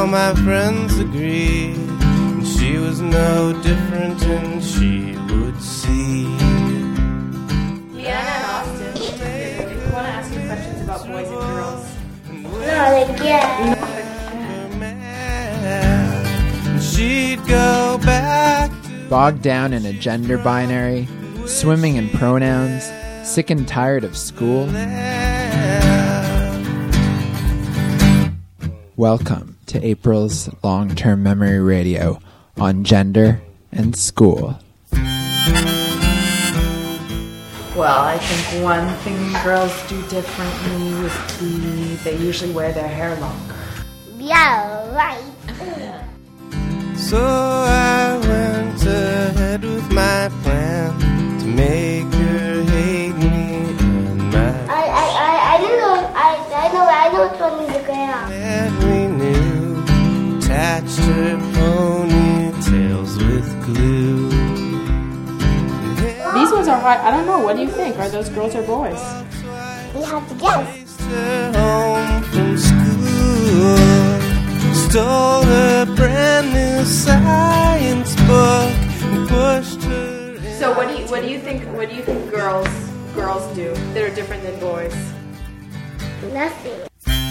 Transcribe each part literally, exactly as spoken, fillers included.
my friends agreed, and she was no different, and she would see. Leanna and Austin, if you want to ask you questions about boys and girls. Not again. She'd go back to bogged down in a gender binary, swimming in pronouns, sick and tired of school. Welcome to April's Long-Term Memory Radio on gender and school. Well, I think one thing girls do differently would be they usually wear their hair longer. Yeah, right. So I went ahead with my plan to make her hate me and my I I I I don't know I I know I know which one is the girl. that we knew, attached her ponytails with glue. These ones are hard. I don't know. What do you think? Are those girls or boys? We have to guess. Chased her home from school, stole her brand new science book and pushed her in. So what do you what do you think? What do you think girls girls do that are different than boys? Nothing.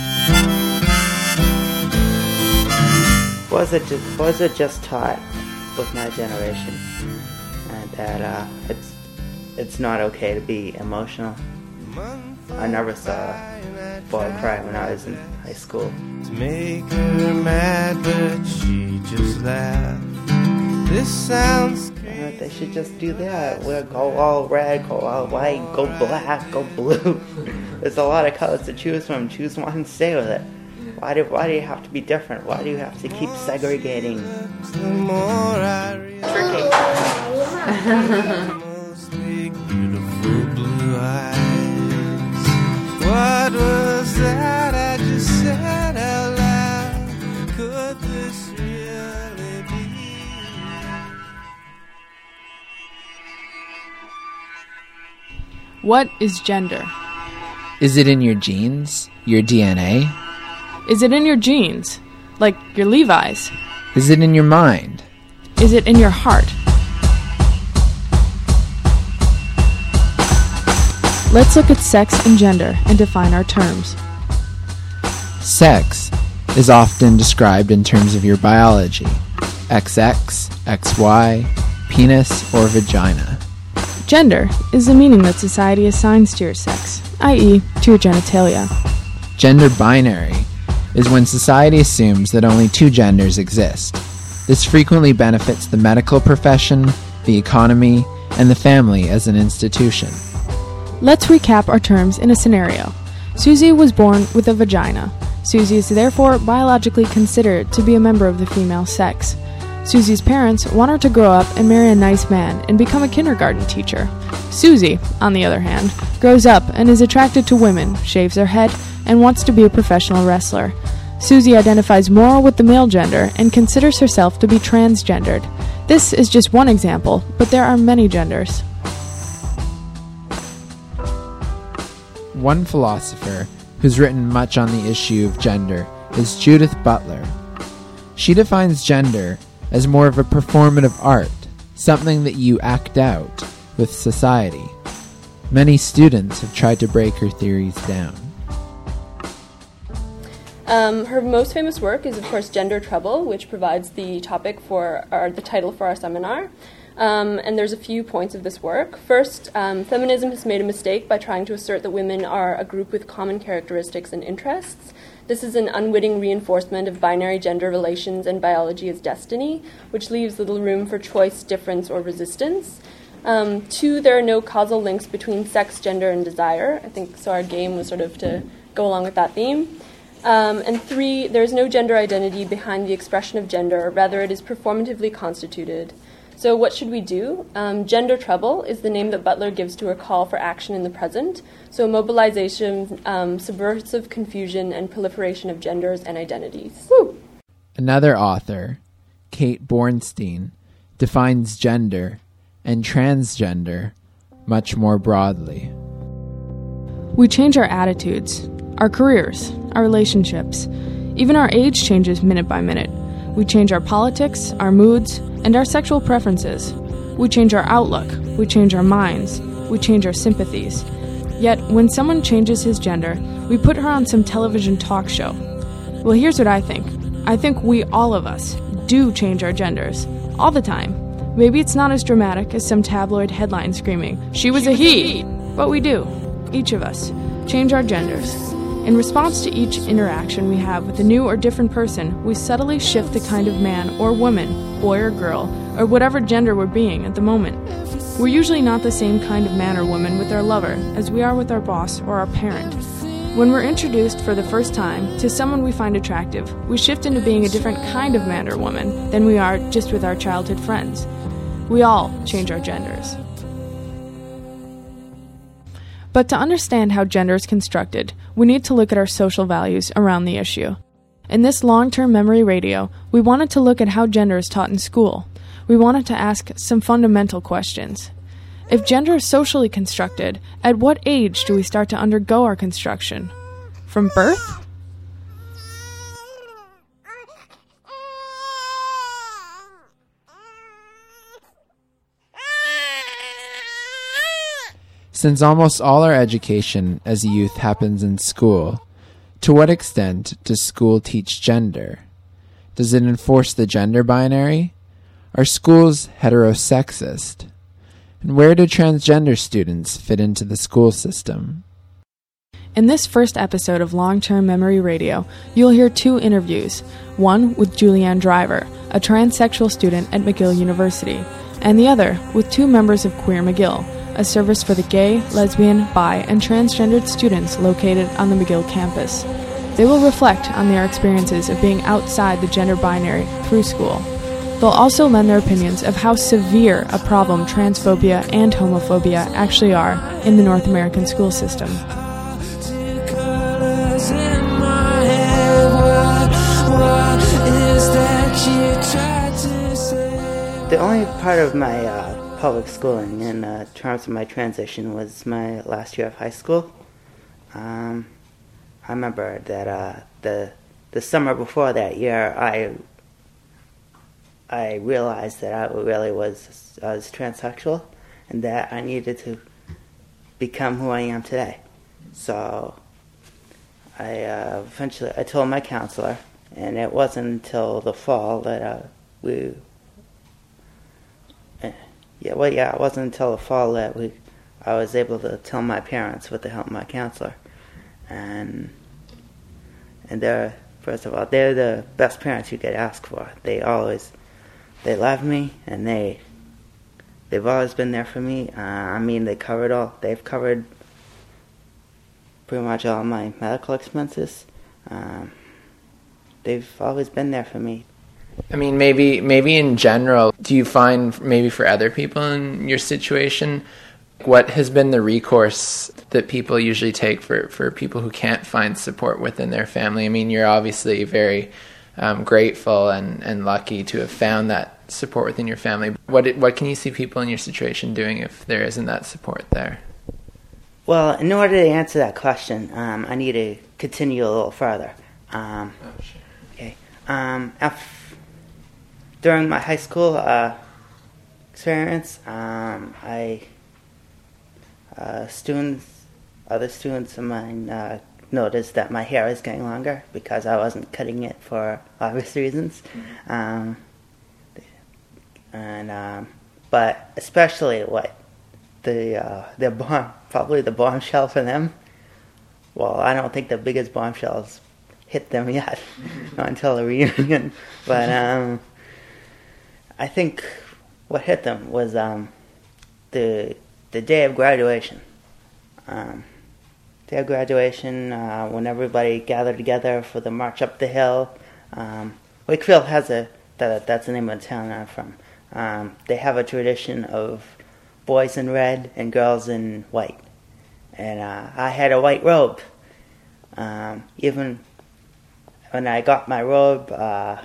Was it just, was it just taught with my generation and that uh, it's it's not okay to be emotional? I never saw a boy cry when I was in high school. To make her mad, but she just laughed. This sounds Uh, they should just do that. We'll go all red, go all white, go black, go blue. There's a lot of colors to choose from. Choose one and stay with it. Why do why do you have to be different? Why do you have to keep segregating? the more I realize most big, beautiful blue eyes. What was that I just said out loud? Could this really be? What is gender? Is it in your genes? Your D N A? Is it in your genes? Like your Levi's? Is it in your mind? Is it in your heart? Let's look at sex and gender and define our terms. Sex is often described in terms of your biology. X X, X Y, penis, or vagina. Gender is the meaning that society assigns to your sex, that is to your genitalia. Gender binary is when society assumes that only two genders exist. This frequently benefits the medical profession, the economy, and the family as an institution. Let's recap our terms in a scenario. Susie was born with a vagina. Susie is therefore biologically considered to be a member of the female sex. Susie's parents want her to grow up and marry a nice man and become a kindergarten teacher. Susie, on the other hand, grows up and is attracted to women, shaves her head, and wants to be a professional wrestler. Susie identifies more with the male gender and considers herself to be transgendered. This is just one example, but there are many genders. One philosopher who's written much on the issue of gender is Judith Butler. She defines gender as more of a performative art, something that you act out with society. Many students have tried to break her theories down. Um, her most famous work is, of course, Gender Trouble, which provides the topic for, or the title for our seminar. Um, and there's a few points of this work. First, um, feminism has made a mistake by trying to assert that women are a group with common characteristics and interests. This is an unwitting reinforcement of binary gender relations and biology as destiny, which leaves little room for choice, difference, or resistance. Um, two, there are no causal links between sex, gender, and desire. I think so our game was sort of to go along with that theme. Um, and three, there is no gender identity behind the expression of gender, rather it is performatively constituted. So what should we do? Um, Gender Trouble is the name that Butler gives to her call for action in the present. So mobilization, um, subversive confusion, and proliferation of genders and identities. Woo! Another author, Kate Bornstein, defines gender and transgender much more broadly. We change our attitudes, our careers, our relationships. Even our age changes minute by minute. We change our politics, our moods, and our sexual preferences. We change our outlook. We change our minds. We change our sympathies. Yet, when someone changes his gender, we put her on some television talk show. Well, here's what I think. I think we, all of us, do change our genders. All the time. Maybe it's not as dramatic as some tabloid headline screaming, "She was a he!" But we do, each of us, change our genders. In response to each interaction we have with a new or different person, we subtly shift the kind of man or woman, boy or girl, or whatever gender we're being at the moment. We're usually not the same kind of man or woman with our lover as we are with our boss or our parent. When we're introduced for the first time to someone we find attractive, we shift into being a different kind of man or woman than we are just with our childhood friends. We all change our genders. But to understand how gender is constructed, we need to look at our social values around the issue. In this long-term memory radio, we wanted to look at how gender is taught in school. We wanted to ask some fundamental questions. If gender is socially constructed, at what age do we start to undergo our construction? From birth? Since almost all our education as youth happens in school, to what extent does school teach gender? Does it enforce the gender binary? Are schools heterosexist? And where do transgender students fit into the school system? In this first episode of Long-Term Memory Radio, you'll hear two interviews, one with Julianne Driver, a transsexual student at McGill University, and the other with two members of Queer McGill, a service for the gay, lesbian, bi, and transgendered students located on the McGill campus. They will reflect on their experiences of being outside the gender binary through school. They'll also lend their opinions of how severe a problem transphobia and homophobia actually are in the North American school system. The only part of my uh, public schooling in uh, terms of my transition was my last year of high school. Um, I remember that uh, the the summer before that year, I I realized that I really was, I was transsexual and that I needed to become who I am today. So I uh, eventually I told my counselor, and it wasn't until the fall that uh, we. Yeah, well, yeah, it wasn't until the fall that we, I was able to tell my parents with the help of my counselor, and and they're first of all they're the best parents you could ask for. They always, they love me, and they, they've always been there for me. Uh, I mean, they covered all, they've covered pretty much all my medical expenses. Um, they've always been there for me. I mean, maybe maybe in general, do you find maybe for other people in your situation, what has been the recourse that people usually take for, for people who can't find support within their family? I mean, you're obviously very um, grateful and, and lucky to have found that support within your family. What what can you see people in your situation doing if there isn't that support there? Well, in order to answer that question, um, I need to continue a little further. Um, oh, sure. Okay. Um, after, During my high school uh, experience, um, I uh, students, other students of mine uh, noticed that my hair is getting longer because I wasn't cutting it for obvious reasons, um, and um, but especially what the uh, the bomb, probably the bombshell for them. Well, I don't think the biggest bombshells hit them yet, not until the reunion, but. Um, I think what hit them was um, the the day of graduation. Um, day of graduation, uh, when everybody gathered together for the march up the hill. Um, Wakefield has a that, that's the name of the town I'm from. Um, they have a tradition of boys in red and girls in white, and uh, I had a white robe. Um, even when I got my robe. Uh,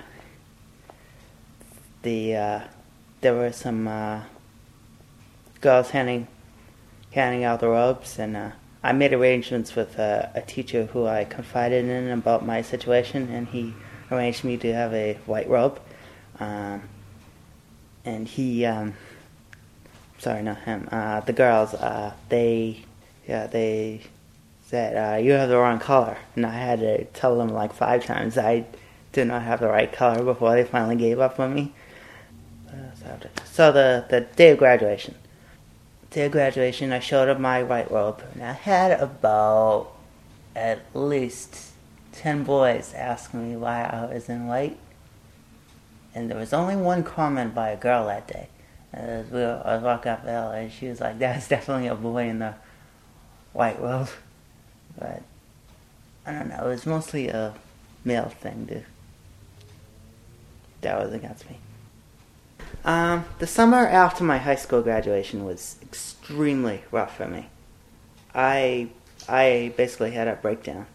The uh, there were some uh, girls handing handing out the robes, and uh, I made arrangements with a, a teacher who I confided in about my situation, and he arranged me to have a white robe. Um, and he, um, sorry, not him, uh, the girls, uh, they, yeah, they said, uh, you have the wrong color. And I had to tell them like five times I did not have the right color before they finally gave up on me. So the, the day of graduation. Day of graduation, I showed up my white robe, and I had about at least ten boys ask me why I was in white. And there was only one comment by a girl that day. As we were, I was walking up the hill, and she was like, that's definitely a boy in the white robe. But I don't know, it was mostly a male thing to, that was against me. Um, the summer after my high school graduation was extremely rough for me. I I basically had a breakdown.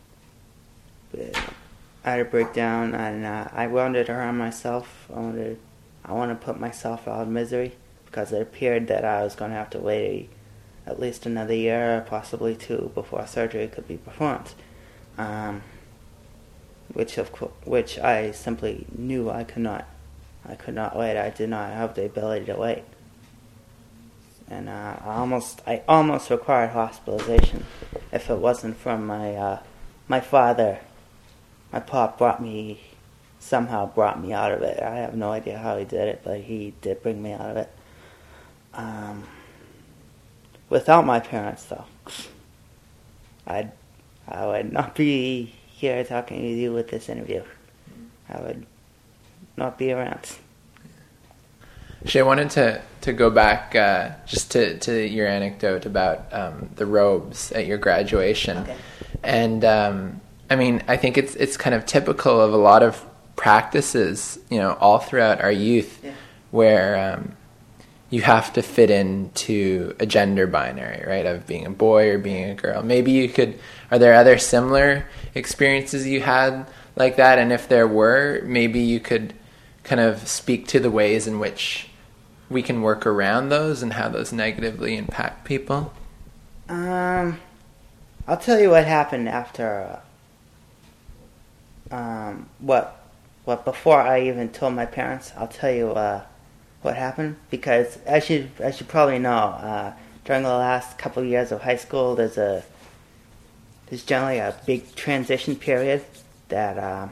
I had a breakdown, and uh, I wanted to harm myself. I wanted, I wanted to put myself out of misery, because it appeared that I was going to have to wait at least another year, possibly two, before surgery could be performed. Um, which of co- which I simply knew I could not. I could not wait. I did not have the ability to wait, and uh, I almost, I almost required hospitalization if it wasn't from my, uh, my father. My pop brought me, somehow brought me out of it. I have no idea how he did it, but he did bring me out of it. Um, without my parents, though, I'd, I would not be here talking with you with this interview. I would not be around. Actually, I wanted to, to go back uh, just to, to your anecdote about um, the robes at your graduation. Okay. And, um, I mean, I think it's it's kind of typical of a lot of practices, you know, all throughout our youth, yeah. where um, you have to fit into a gender binary, right, of being a boy or being a girl. Maybe you could, are there other similar experiences you had like that? And if there were, maybe you could kind of speak to the ways in which we can work around those and how those negatively impact people. Um, I'll tell you what happened after, uh, um, what, what before I even told my parents. I'll tell you uh, what happened, because as you as you probably know, uh, during the last couple of years of high school, there's a there's generally a big transition period that. Uh,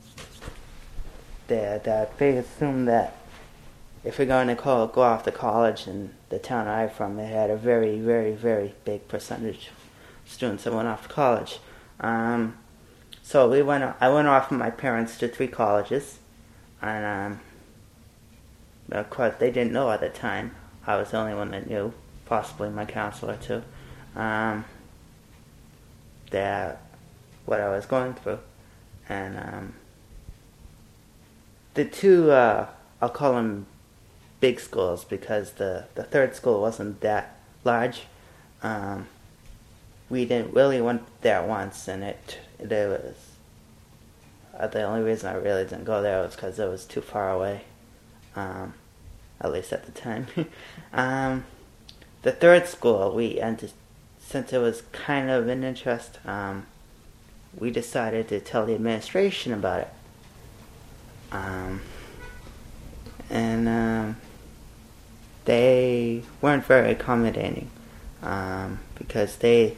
That, that they assume that if you're going to call, go off to college in the town I'm from, it had a very, very, very big percentage of students that went off to college. Um, so we went. I went off with my parents to three colleges, and um, of course they didn't know at the time. I was the only one that knew, possibly my counselor too, um, that what I was going through, and. Um, The two, uh, I'll call them big schools, because the, the third school wasn't that large. Um, we didn't really went there once, and it, it was, uh, the only reason I really didn't go there was because it was too far away, um, at least at the time. um, the third school, we ended, since it was kind of an interest, um, we decided to tell the administration about it. Um, and um, they weren't very accommodating, um, because they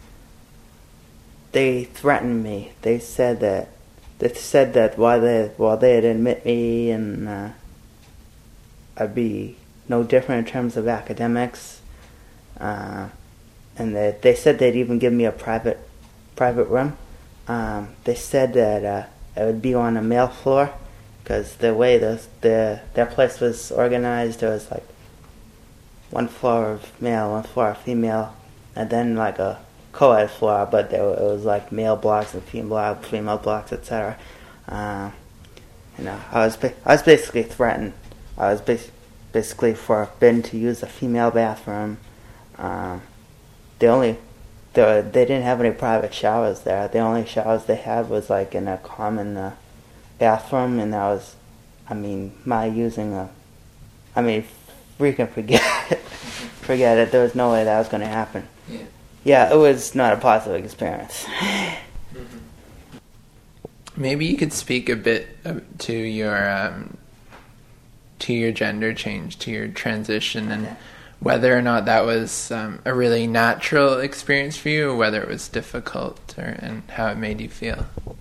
they threatened me. They said that they said that while they while they'd admit me, and uh, I'd be no different in terms of academics, uh, and that they said they'd even give me a private private room. Um, they said that uh, I would be on a male floor. Because the way the, the their place was organized, there was like one floor of male, one floor of female, and then like a co-ed floor, but there it was like male blocks and female female blocks, et cetera. Uh, you know, I was I was basically threatened. I was bas- basically forbidden to use a female bathroom. Um, the only the, they didn't have any private showers there. The only showers they had was like in a common. Uh, bathroom, and that was, I mean, my using a, I mean, freaking forget it, forget it, there was no way that was going to happen. Yeah. yeah, it was not a positive experience. Maybe you could speak a bit uh, to your um, to your gender change, to your transition, and whether or not that was um, a really natural experience for you, or whether it was difficult, or and how it made you feel.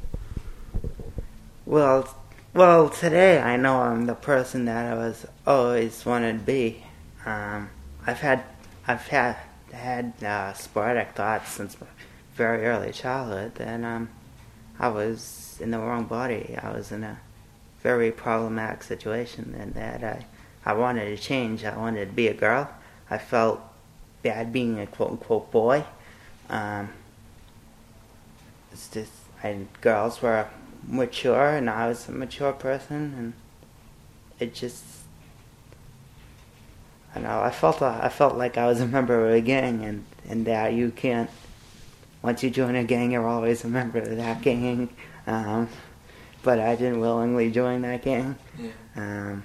Well, well, today I know I'm the person that I was always wanted to be. Um, I've had, I've had had uh, sporadic thoughts since very early childhood that um, I was in the wrong body. I was in a very problematic situation, and that I, I wanted to change. I wanted to be a girl. I felt bad being a quote-unquote boy. Um, it's just, I, girls were mature, and I was a mature person, and it just, I know, I felt I felt like I was a member of a gang, and, and that you can't, once you join a gang, you're always a member of that gang. Um, but I didn't willingly join that gang. Yeah. Um,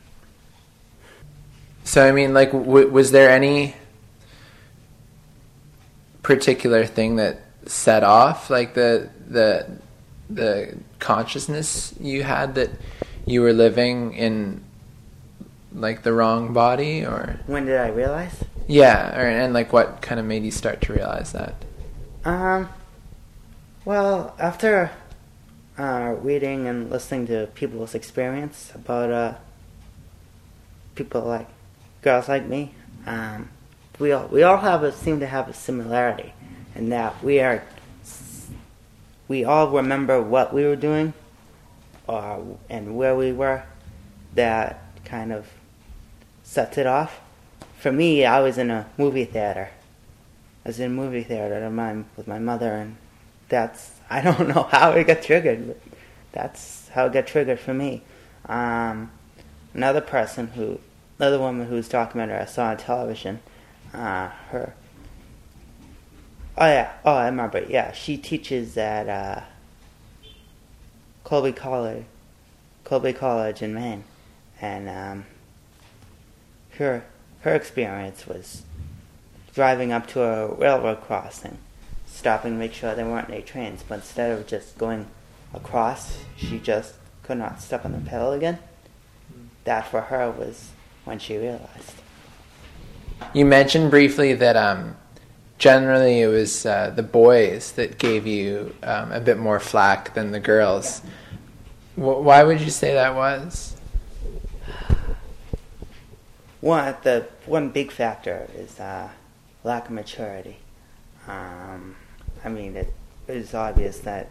So, I mean, like, w- was there any particular thing that set off, like, the the the consciousness you had that you were living in, like, the wrong body, or? when did I realize? Yeah, or, and, like, what kind of made you start to realize that? Um, well, after uh, reading and listening to people's experience about uh, people like girls like me, um, we all we all have a, seem to have a similarity in that we are we all remember what we were doing, uh, and where we were. That kind of sets it off. For me, I was in a movie theater. I was in a movie theater with my, with my mother, and that's, I don't know how it got triggered, but that's how it got triggered for me. Um, another person who, another woman whose documentary I saw on television, uh, her, oh yeah, oh I remember, yeah, she teaches at uh, Colby College, Colby College in Maine, and um, her, her experience was driving up to a railroad crossing, stopping to make sure there weren't any trains, but instead of just going across, she just could not step on the pedal again. That for her was when she realized. You mentioned briefly that um, generally it was uh, the boys that gave you um, a bit more flack than the girls. W- why would you say that was? One the one big factor is uh, lack of maturity. Um, I mean, it, it is obvious that.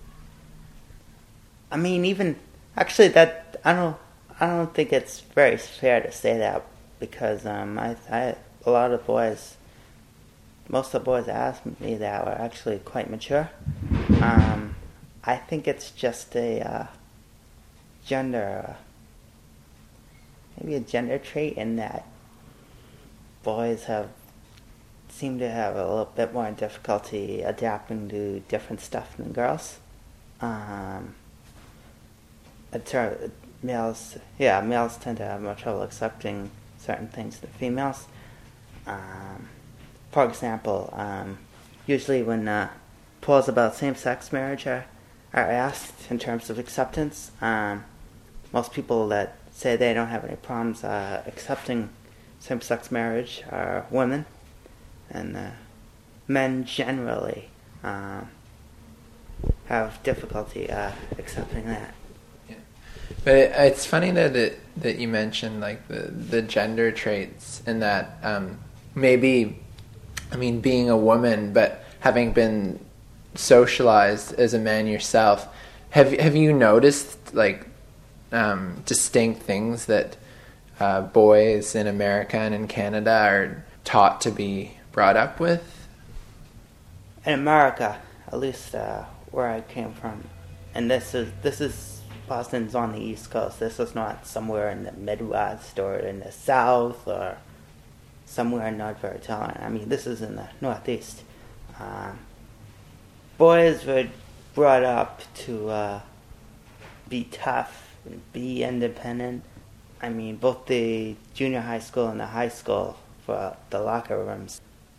I mean, even actually, that I don't. I don't think it's very fair to say that because um, I, I a lot of boys, most of the boys that asked me that were actually quite mature. Um, I think it's just a uh, gender. Uh, Maybe a gender trait in that boys have seem to have a little bit more difficulty adapting to different stuff than girls. Um, in ter- males, yeah, males tend to have more trouble accepting certain things than females. Um, for example, um, usually when uh, polls about same-sex marriage are, are asked in terms of acceptance, um, most people that say they don't have any problems uh, accepting same-sex marriage are women, and uh, men generally uh, have difficulty uh, accepting that. Yeah. But it, it's funny that it, that you mentioned like the, the gender traits and that um, maybe, I mean, being a woman, but having been socialized as a man yourself, have have you noticed like Um, distinct things that uh, boys in America and in Canada are taught to be brought up with? In America, at least uh, where I came from, and this is this is Boston's on the East Coast. This is not somewhere in the Midwest or in the South or somewhere not very tolerant. I mean, this is in the Northeast. Um, boys were brought up to uh, be tough. Be independent. I mean, both the junior high school and the high school, for the locker rooms,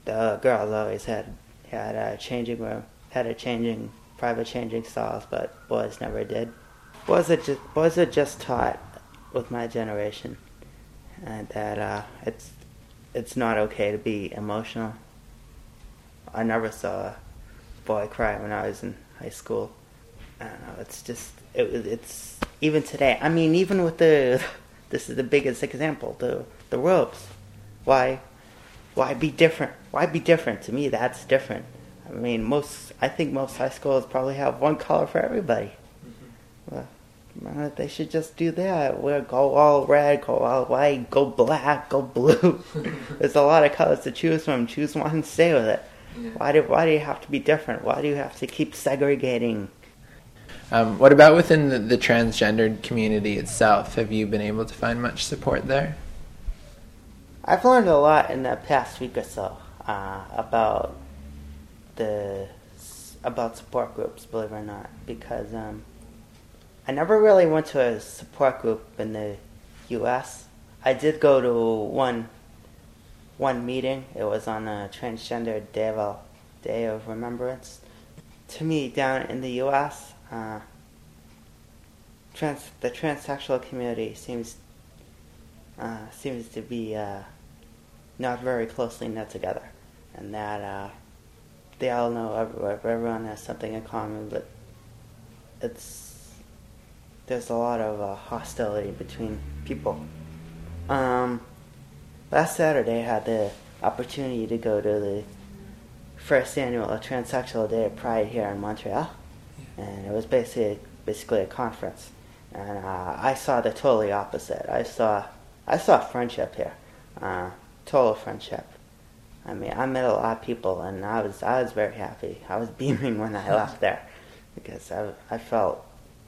the girls always had had a changing room, had a changing private changing stalls, but boys never did. Boys are just boys are just taught with my generation, and that uh, it's it's not okay to be emotional. I never saw a boy cry when I was in high school. I don't know. It's just it, it's even today. I mean, even with the this is the biggest example, the the robes. Why why be different? Why be different? To me, that's different. I mean, most I think most high schools probably have one color for everybody. Mm-hmm. Well, uh, they should just do that. We'll go all red, go all white, go black, go blue. There's a lot of colors to choose from. Choose one and stay with it. Yeah. Why do why do you have to be different? Why do you have to keep segregating? Um, what about within the, the transgendered community itself? Have you been able to find much support there? I've learned a lot in the past week or so uh, about the about support groups, believe it or not, because um, I never really went to a support group in the U S I did go to one one meeting. It was on a Transgender Day of, Day of Remembrance. To me, down in the U S, uh, trans the transsexual community seems uh, seems to be uh, not very closely knit together, and that uh, they all know everywhere. Everyone has something in common, but it's there's a lot of uh, hostility between people. Um, last Saturday, I had the opportunity to go to the first annual Transsexual Day of Pride here in Montreal, and it was basically basically a conference. And uh, I saw the totally opposite. I saw I saw friendship here, uh, total friendship. I mean, I met a lot of people, and I was I was very happy. I was beaming when I left there, because I I felt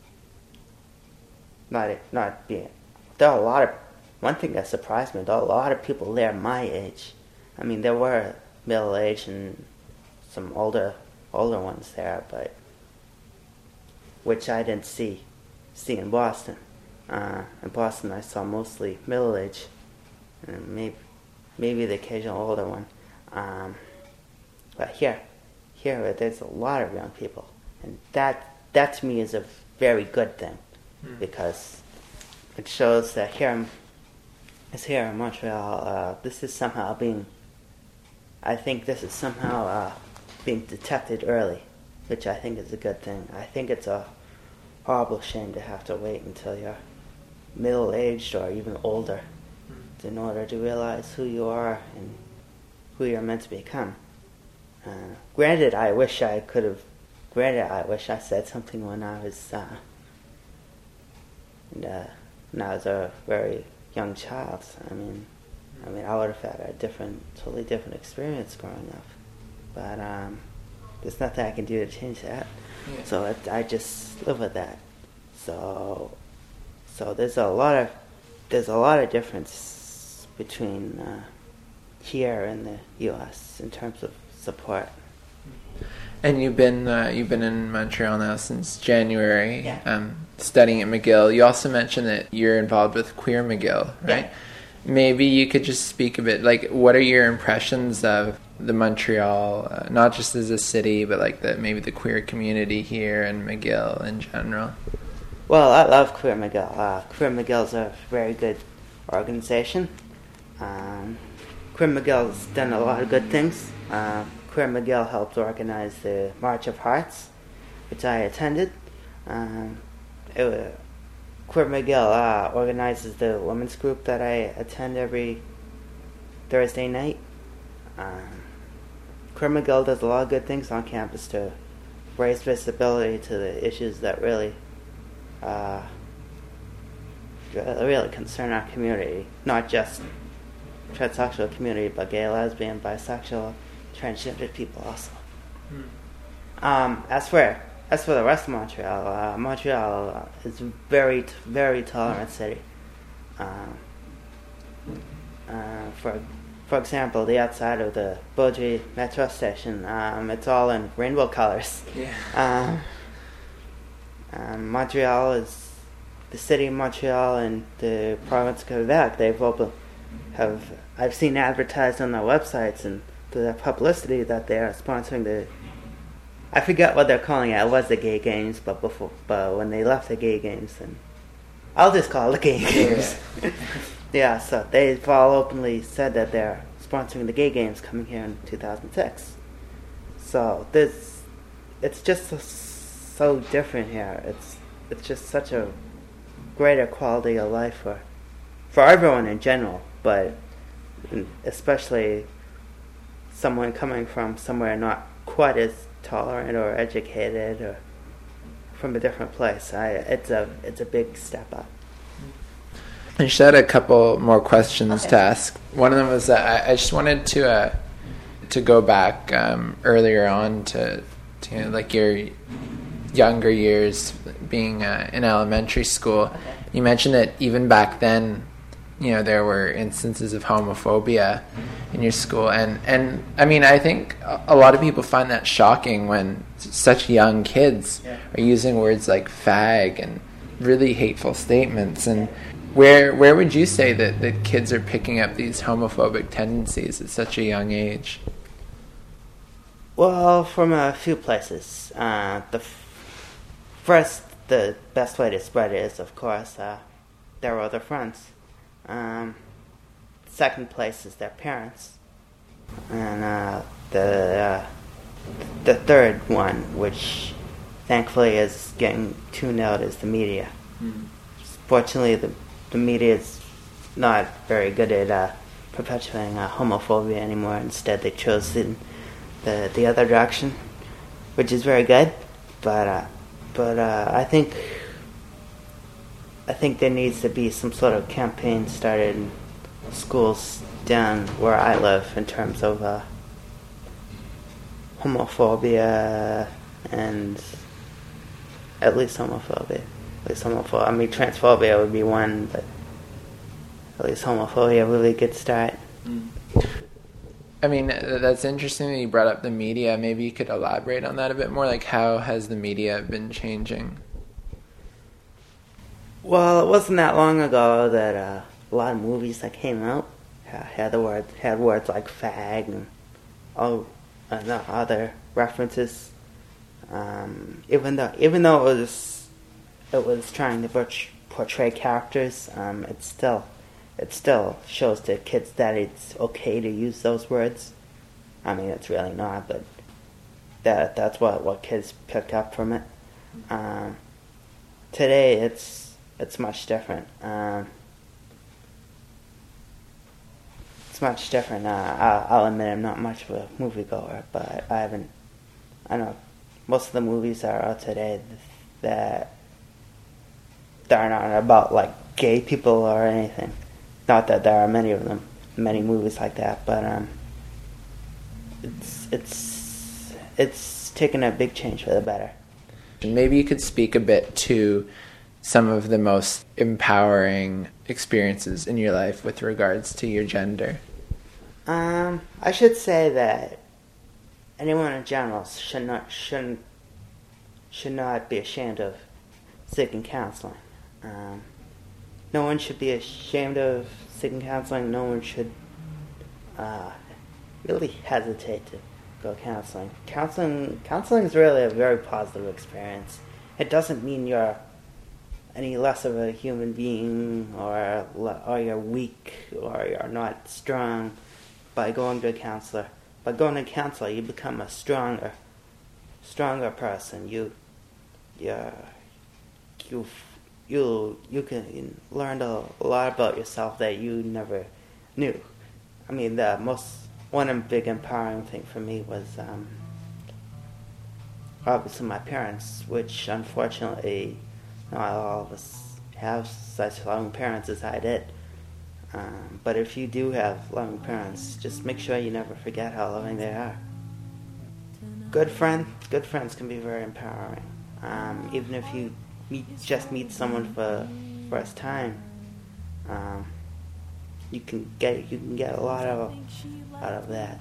not not being. There are a lot of one thing that surprised me. There are a lot of people there my age. I mean, there were middle aged and some older older ones there, but which I didn't see see in Boston. Uh, in Boston, I saw mostly middle aged, and maybe maybe the occasional older one. Um, but here, here there's a lot of young people, and that that to me is a very good thing, mm. because it shows that here, in, it's here in Montreal. Uh, this is somehow being. I think this is somehow uh, being detected early, which I think is a good thing. I think it's a horrible shame to have to wait until you're middle-aged or even older mm. in order to realize who you are and who you're meant to become. Uh, granted, I wish I could have. Granted, I wish I said something when I was uh, and, uh, when I was a very young child. I mean, I mean, I would have had a different, totally different experience growing up. But um, there's nothing I can do to change that. Yeah. So it, I just live with that. So, so there's a lot of there's a lot of difference between uh, here and the U S in terms of support. And you've been uh, you've been in Montreal now since January, yeah. um, studying at McGill. You also mentioned that you're involved with Queer McGill, right? Yeah. Maybe you could just speak a bit, like, what are your impressions of the Montreal, uh, not just as a city, but like the maybe the queer community here and McGill in general? Well, I love Queer McGill. Uh, Queer McGill's a very good organization. Um, Queer McGill's done a lot of good things. Uh, Queer McGill helped organize the March of Hearts, which I attended. Um, it was, Queer McGill uh, organizes the women's group that I attend every Thursday night. Um, Queer McGill does a lot of good things on campus to raise visibility to the issues that really, uh, really concern our community. Not just transsexual community, but gay, lesbian, bisexual, transgender people also. Hmm. Um, as for as for the rest of Montreal, uh, Montreal uh, is a very, very tolerant city. Um, uh, for for example, the outside of the Beaudry metro station, um, it's all in rainbow colors. Yeah. Um, um, Montreal is the city of Montreal and the province of Quebec. They've opened, have I've seen advertised on their websites and the publicity that they are sponsoring the. I forget what they're calling it. It was the gay games, but before, but when they left the gay games, then I'll just call it the gay games. Yeah, so they've all openly said that they're sponsoring the gay games coming here in two thousand six. So this, it's just so, so different here. It's it's just such a greater quality of life for for everyone in general, but especially someone coming from somewhere not quite as tolerant or educated or from a different place. I it's a it's a big step up. I just had a couple more questions Okay. to ask. One of them was that I, I just wanted to uh, to go back um, earlier on to, to you know, like your younger years being uh, in elementary school. Okay. You mentioned that even back then, you know, there were instances of homophobia in your school, and and I mean, I think a, a lot of people find that shocking when such young kids Yeah. are using words like fag and really hateful statements. And where where would you say that, that kids are picking up these homophobic tendencies at such a young age? Well, from a few places. Uh, the f- first, the best way to spread it is, of course, uh, their other friends. Um, second place is their parents, and uh, the uh, the third one, which thankfully is getting tuned out, is the media. Mm. Fortunately, the the media is not very good at uh, perpetuating uh, homophobia anymore. Instead, they chose the the, the other direction, which is very good. But uh, but uh, I think I think there needs to be some sort of campaign started in schools down where I live in terms of uh, homophobia and at least homophobia. At least homophobia. I mean, transphobia would be one, but at least homophobia would be a good start. Mm. I mean, that's interesting that you brought up the media. Maybe you could elaborate on that a bit more. Like, how has the media been changing? Well, it wasn't that long ago that uh, a lot of movies that came out uh, had the word had words like fag and all and the other references. Um, even though even though it was it was trying to portray, portray characters, um, it still it still shows to kids that it's okay to use those words. I mean, it's really not, but that that's what, what kids picked up from it. Um, today, it's it's much different. Um, it's much different. Uh, I'll, I'll admit I'm not much of a moviegoer, but I haven't. I know most of the movies that are out today that that are not about like gay people or anything. Not that there are many of them, many movies like that, but um, it's it's it's taken a big change for the better. Maybe you could speak a bit to some of the most empowering experiences in your life with regards to your gender. Um, I should say that anyone in general should not shouldn't should not be ashamed of seeking counseling. Um, no one should be ashamed of seeking counseling. No one should uh, really hesitate to go counseling. Counseling counseling is really a very positive experience. It doesn't mean you're any less of a human being, or or you're weak, or you're not strong by going to a counselor. By going to a counselor, you become a stronger, stronger person. You, you, you, you, you can learn a lot about yourself that you never knew. I mean, the most one big empowering thing for me was um, obviously my parents, which unfortunately not all of us have such loving parents as I did. Um, but if you do have loving parents, just make sure you never forget how loving they are. Good friend, good friends can be very empowering. Um, even if you meet, just meet someone for the first time, um, you can get you can get a lot of out of that.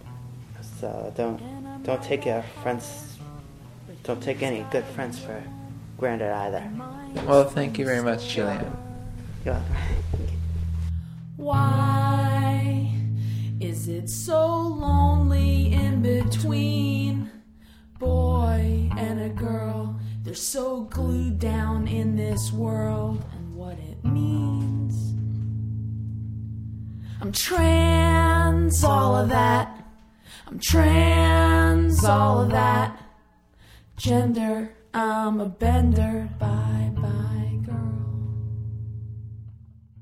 So don't don't take your friends, don't take any good friends for granted either. Well, thank you very much, Julian. You're welcome. Why Is it so lonely in between boy and a girl? They're so glued down in this world and what it means. I'm trans, all of that. I'm trans, all of that. Gender, I'm a bender. Bye bye, girl.